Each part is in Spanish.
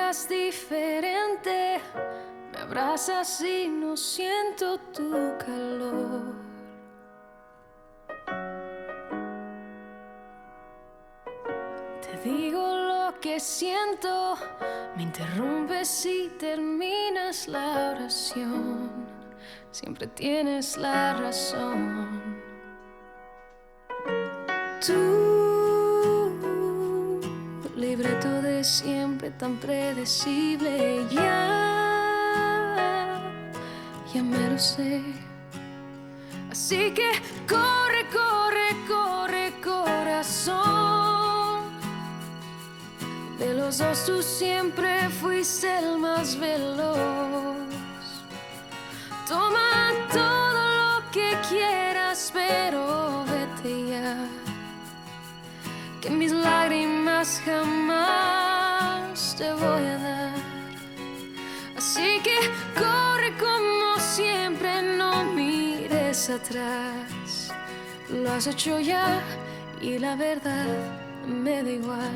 miras diferente, me abrazas y no siento tu calor. Te digo lo que siento, me interrumpes y terminas la oración. Siempre tienes la razón. Tu libreto de siempre tan predecible, ya me lo sé. Así que corre, corre, corre, corazón. De los dos tú siempre fuiste el más veloz. Toma todo lo que quieras, pero vete ya, que mis lágrimas jamás te voy a dar. Así que corre como siempre, no mires atrás. Lo has hecho ya y la verdad me da igual.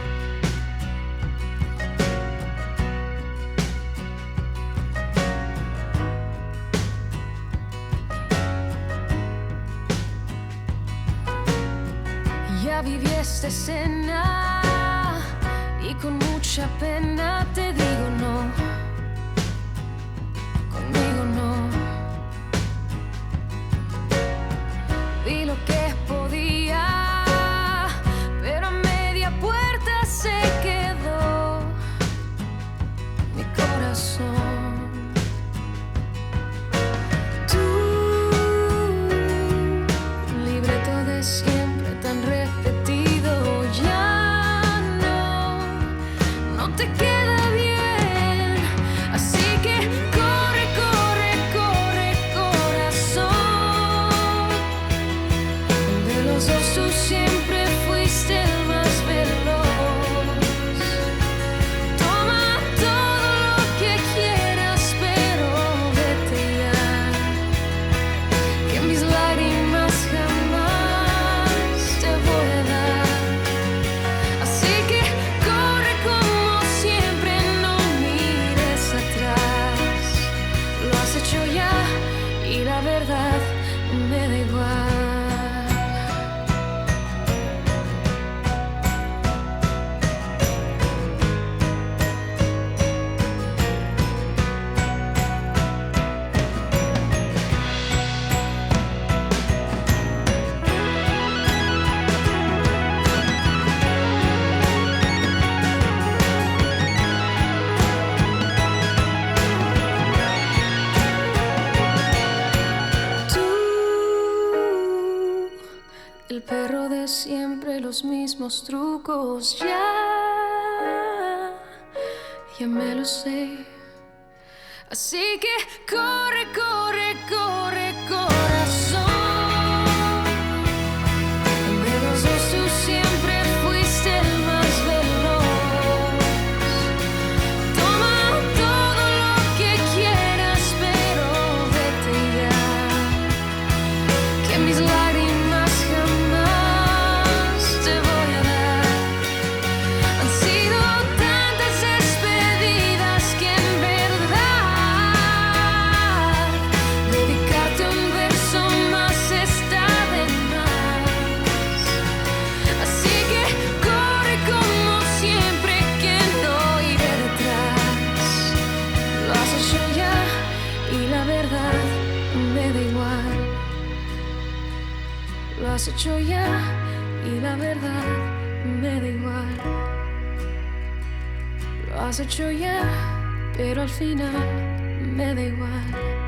Ya viví esta escena y con mucha pena te digo no, conmigo no. Vi lo que podía, pero a media puerta se quedó mi corazón. Tu libreto de siempre tan repetido ya no te queda bien. Así que corre, corre, corre, corazón. De los dos tú siempre fuiste el más veloz. Toma todo lo que quieras, pero vete ya, que mis lágrimas jamás te voy a dar. Así que corre como siempre, no mires atrás. Lo has hecho ya y la verdad me da igual. El perro de siempre, los mismos trucos, ya me lo sé. Así que corre, corre, corre, corazón. De los dos tú siempre fuiste el más veloz. Toma todo lo que quieras, pero vete ya, que mis lágrimas jamás te voy a dar. Han sido tantas despedidas que en verdad dedicarte un verso más está de más. Así que corre como siempre, que no iré detrás. Lo has hecho ya y la verdad me da igual. Lo has hecho ya y la verdad me da igual. Lo has hecho ya, pero al final me da igual.